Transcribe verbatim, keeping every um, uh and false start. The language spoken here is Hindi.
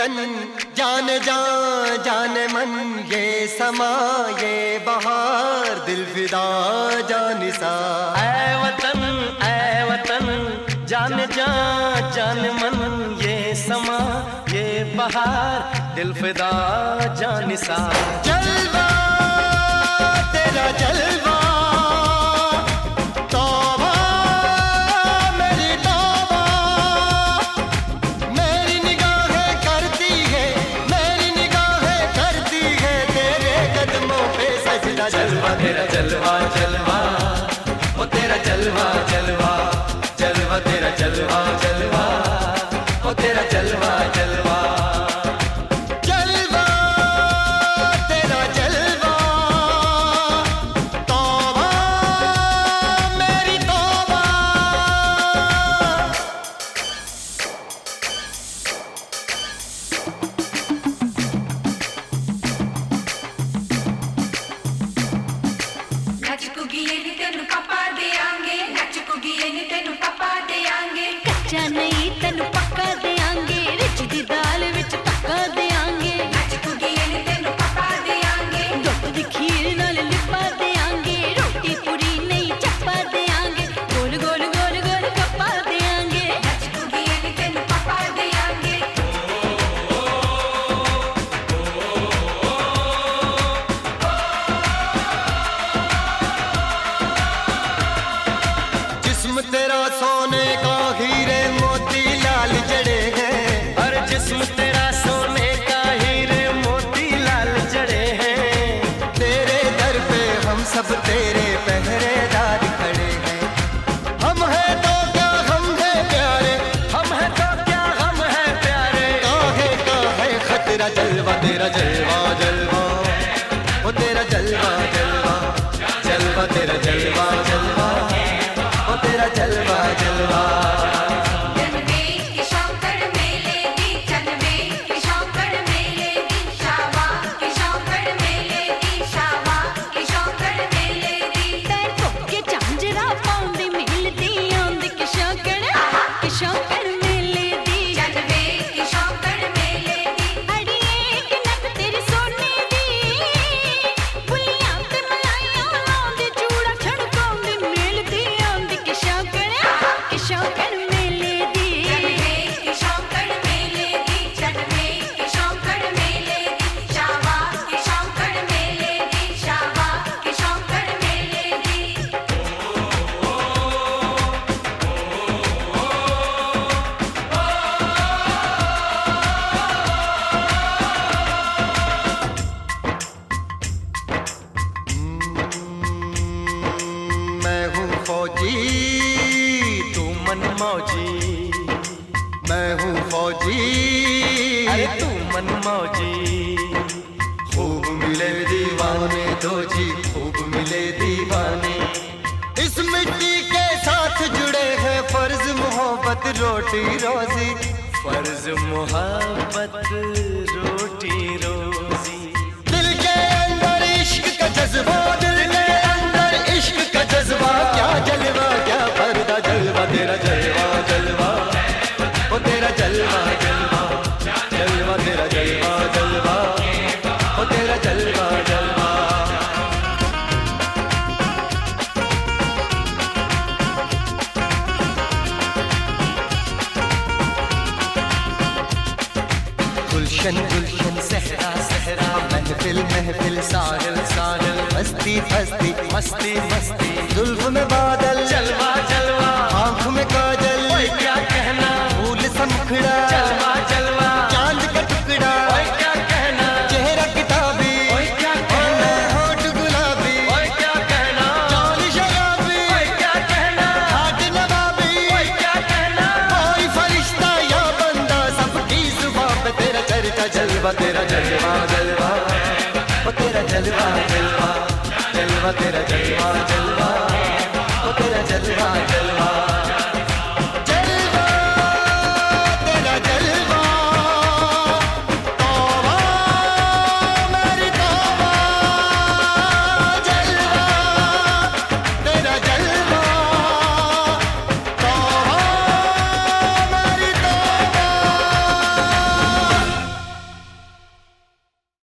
वतन जान जान जान मन, ये समा ये बहार दिल फिदा जानिसा। ऐ वतन ऐ वतन जान जान जान मन, ये समा ये बहार दिल फिदा जानिसा। जलवा तेरा जलवा जलवा तेरा जलवा जलवा ओ तेरा जलवा जलवा जलवा तेरा जलवा जलवा ओ तेरा जलवा जलवा जलवा तेरा जलवा तौबा मेरी तौबा। कच्चा नहीं तेनू पक्का देंगे, रिच दी दाल विच पक्का देंगे। दुध दी खीर नाल लिपा देंगे, रोटी पूरी नहीं चप्पा देंगे। गोल गोल गोल गोल कप्पा देंगे। जिस्म तेरा सोने का हीरे मोती लाल जड़े हैं, और जिस्म तेरा सोने का हीरे मोती लाल जड़े हैं। तेरे दर पे हम सब तेरे पहरेदार खड़े हैं। हम हैं तो क्या हम हैं प्यारे, हम हैं तो क्या हम हैं प्यारे। काहे का है खतरा। जलवा तेरा जलवा जलवा वो तेरा जलवा जलवा जलवा तेरा जलवा जलवा वो तेरा जलवा जलवा। मैं हूँ फौजी तू मन मौजी, मैं हूँ फौजी अरे तू मन मौजी। खूब मिले दीवाने दो जी, खूब मिले दीवाने। इस मिट्टी के साथ जुड़े हैं फर्ज मोहब्बत रोटी रोजी। फर्ज मोहब्बत रोटी रोजी। दिल के अंदर इश्क का जज्बा, दिल के अंदर इश्क का जज्बा। क्या जलवा क्या पर्दा, जलवा तेरा जलवा जलवा वो तेरा जलवा जलवा जलवा तेरा जलवा जलवा वो तेरा जलवा जलवा। गुलशन गुलशन सहरा सहरा, महफिल महफिल साहिल साहिल। मस्ती मस्ती मस्ती मस्ती जुल्फ में बादल, जलवा जलवा आँख में काजल। ओए क्या कहना फूल समखड़ा, जलवा जलवा चांद का टुकड़ा। ओए क्या कहना चेहरा किताबी, ओए क्या कहना होठ गुलाबी। ओए क्या कहना चाल शराबी, ओए क्या कहना हाथ नवाबी। ओए क्या कहना कोई फरिश्ता या बंदा, सबकी जुबान पे तेरा चर्चा। जलवा तेरा जलवा जलवा वो तेरा जलवा जलवा जलवा तेरा जलवा